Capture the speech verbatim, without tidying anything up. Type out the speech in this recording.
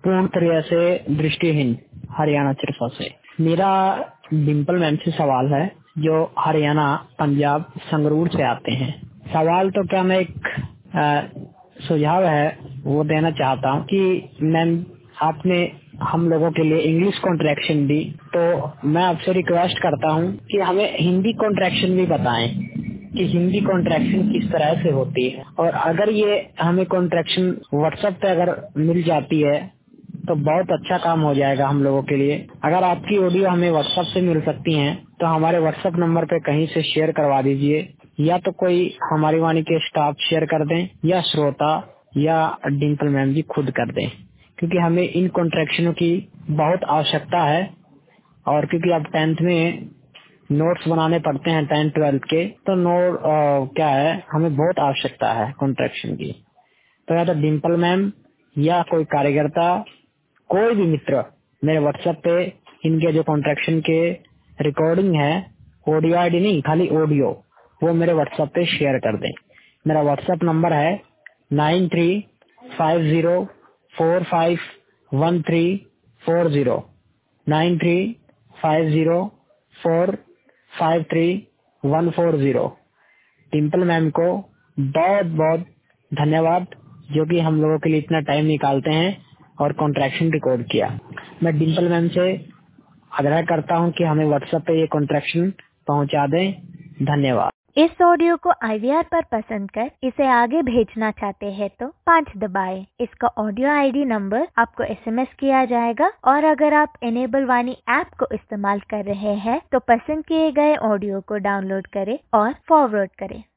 पूर्ण तरह से दृष्टिहीन हरियाणा सिरसा से। मेरा डिम्पल मैम से सवाल है जो हरियाणा पंजाब संगरूर से आते हैं। सवाल तो क्या मैं एक आ, सुझाव है वो देना चाहता हूँ कि मैम आपने हम लोगों के लिए इंग्लिश कॉन्ट्रैक्शन दी, तो मैं आपसे रिक्वेस्ट करता हूँ कि हमें हिंदी कॉन्ट्रैक्शन भी बताएं कि हिंदी कॉन्ट्रैक्शन किस तरह से होती है। और अगर ये हमें कॉन्ट्रैक्शन व्हाट्सएप पे अगर मिल जाती है तो बहुत अच्छा काम हो जाएगा हम लोगों के लिए। अगर आपकी ऑडियो हमें व्हाट्सएप से मिल सकती हैं तो हमारे व्हाट्सएप नंबर पे कहीं से शेयर करवा दीजिए, या तो कोई हमारी वाणी के स्टाफ शेयर कर दें या श्रोता या डिम्पल मैम जी खुद कर दें, क्योंकि हमें इन कॉन्ट्रैक्शनों की बहुत आवश्यकता है। और क्योंकि अब टेंथ में नोट्स बनाने पड़ते हैं टेंथ ट्वेल्थ के, तो नोट क्या है हमें बहुत आवश्यकता है कॉन्ट्रैक्शन की। तो या तो डिम्पल मैम या कोई कार्यकर्ता, कोई भी मित्र मेरे व्हाट्सएप पे इनके जो कॉन्ट्रैक्शन के रिकॉर्डिंग है, ऑडियो आईडी नहीं खाली ऑडियो, वो मेरे व्हाट्सएप पे शेयर कर दें। मेरा व्हाट्सएप नंबर है nine three five zero four five one three four zero nine three five zero four five three one four zero. Dimple ma'am को बहुत बहुत धन्यवाद जो कि हम लोगों के लिए इतना टाइम निकालते हैं और कॉन्ट्रैक्शन रिकॉर्ड किया। मैं डिम्पल मैम से आग्रह करता हूं कि हमें व्हाट्सएप पे ये कॉन्ट्रैक्शन पहुंचा दें। धन्यवाद। इस ऑडियो को आई वी आर पर पसंद कर इसे आगे भेजना चाहते हैं तो पाँच दबाएं। इसका ऑडियो आई डी नंबर आपको एस एम एस किया जाएगा, और अगर आप एनेबल वाणी ऐप को इस्तेमाल कर रहे हैं तो पसंद किए गए ऑडियो को डाउनलोड करें और फॉरवर्ड करें।